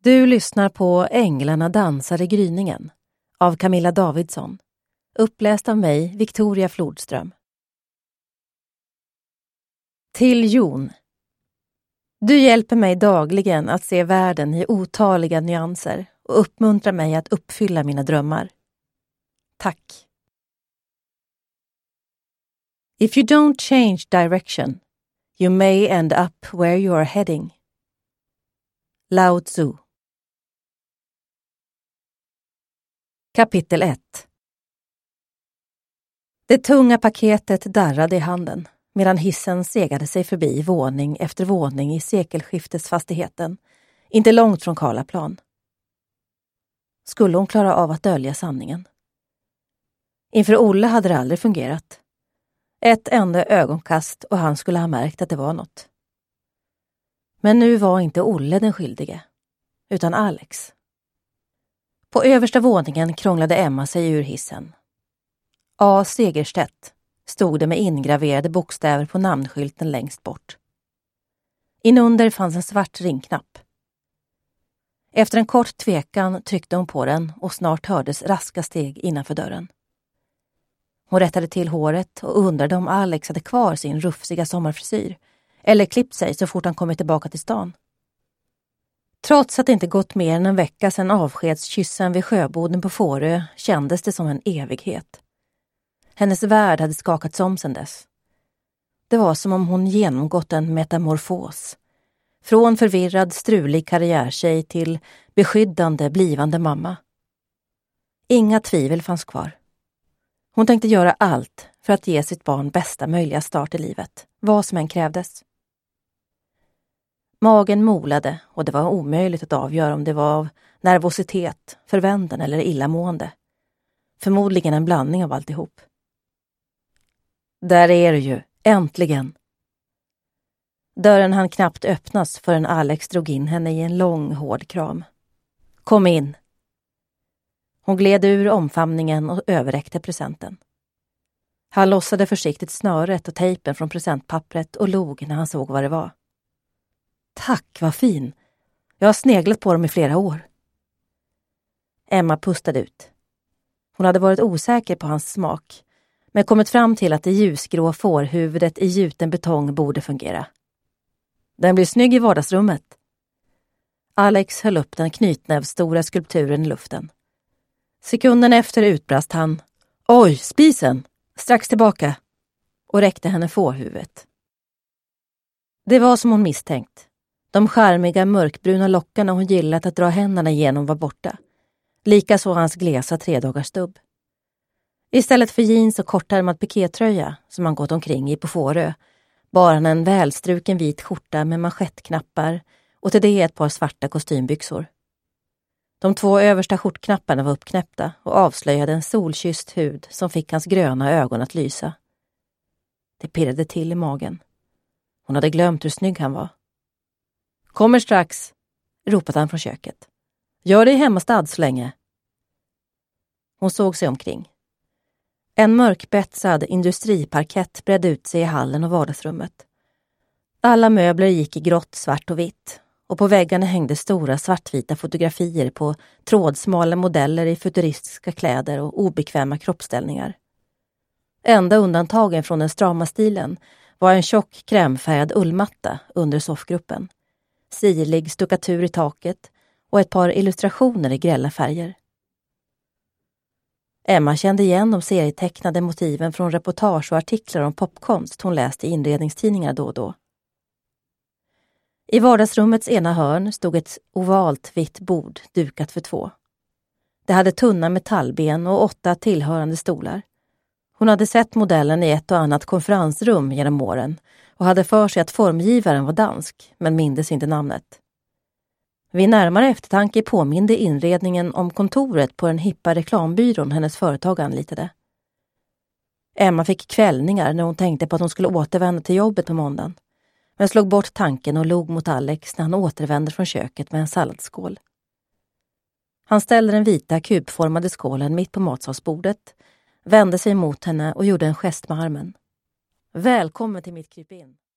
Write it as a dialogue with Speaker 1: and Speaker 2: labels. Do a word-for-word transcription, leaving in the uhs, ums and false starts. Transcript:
Speaker 1: Du lyssnar på Änglarna dansar i gryningen av Camilla Davidsson. Uppläst av mig, Victoria Flodström. Till Jon. Du hjälper mig dagligen att se världen i otaliga nyanser och uppmuntrar mig att uppfylla mina drömmar. Tack. If you don't change direction, you may end up where you are heading. Lao Tzu. Kapitel ett. Det tunga paketet darrade i handen medan hissen segade sig förbi våning efter våning i sekelskiftesfastigheten, inte långt från Karlaplan. Skulle hon klara av att dölja sanningen? Inför Olle hade det aldrig fungerat. Ett enda ögonkast och han skulle ha märkt att det var något. Men nu var inte Olle den skyldige, utan Alex. På översta våningen krånglade Emma sig ur hissen. A. Segerstedt stod det med ingraverade bokstäver på namnskylten längst bort. Inunder fanns en svart ringknapp. Efter en kort tvekan tryckte hon på den och snart hördes raska steg innanför dörren. Hon rättade till håret och undrade om Alex hade kvar sin rufsiga sommarfrisyr eller klippt sig så fort han kommit tillbaka till stan. Trots att det inte gått mer än en vecka sedan avskedskyssen vid sjöboden på Fårö kändes det som en evighet. Hennes värld hade skakats om sedan dess. Det var som om hon genomgått en metamorfos. Från förvirrad, strulig karriärtjej till beskyddande, blivande mamma. Inga tvivel fanns kvar. Hon tänkte göra allt för att ge sitt barn bästa möjliga start i livet, vad som än krävdes. Magen molade och det var omöjligt att avgöra om det var av nervositet, förväntan eller illamående. Förmodligen en blandning av alltihop. Där är du ju, äntligen. Dörren hann knappt öppnas förrän Alex drog in henne i en lång, hård kram. Kom in. Hon gled ur omfamningen och överräckte presenten. Han lossade försiktigt snöret och tejpen från presentpappret och log när han såg vad det var. Tack, vad fin. Jag har sneglat på dem i flera år. Emma pustade ut. Hon hade varit osäker på hans smak, men kommit fram till att det ljusgrå fårhuvudet i gjuten betong borde fungera. Den blir snygg i vardagsrummet. Alex höll upp den knytnävstora skulpturen i luften. Sekunden efter utbrast han, oj, spisen, strax tillbaka, och räckte henne fårhuvudet. Det var som hon misstänkt. De charmiga mörkbruna lockarna hon gillat att dra händerna igenom var borta. Likaså hans glesa tredagarsstubb. Istället för jeans och kortärmad pikétröja som han gått omkring i på Fårö bar han en välstruken vit skjorta med manschettknappar och till det ett par svarta kostymbyxor. De två översta skjortknapparna var uppknäppta och avslöjade en solkysst hud som fick hans gröna ögon att lysa. Det pirrade till i magen. Hon hade glömt hur snygg han var. Kommer strax, ropade han från köket. Gör dig hemmastad så länge. Hon såg sig omkring. En mörkbetsad industriparkett bredde ut sig i hallen och vardagsrummet. Alla möbler gick i grått, svart och vitt. Och på väggarna hängde stora svartvita fotografier på trådsmala modeller i futuristiska kläder och obekväma kroppsställningar. Enda undantagen från den strama stilen var en tjock krämfärgad ullmatta under soffgruppen, sirlig stuckatur i taket och ett par illustrationer i grälla färger. Emma kände igen de serietecknade motiven från reportage och artiklar om popkonst hon läste i inredningstidningar då och då. I vardagsrummets ena hörn stod ett ovalt vitt bord dukat för två. Det hade tunna metallben och åtta tillhörande stolar. Hon hade sett modellen i ett och annat konferensrum genom åren och hade för sig att formgivaren var dansk, men mindes inte namnet. Vid närmare eftertanke påminde inredningen om kontoret på den hippa reklambyrån hennes företag anlitade. Emma fick kvällningar när hon tänkte på att hon skulle återvända till jobbet på måndagen, men slog bort tanken och log mot Alex när han återvände från köket med en salladsskål. Han ställde den vita kubformade skålen mitt på matsalsbordet, vände sig mot henne och gjorde en gest med armen. Välkommen till mitt krypin.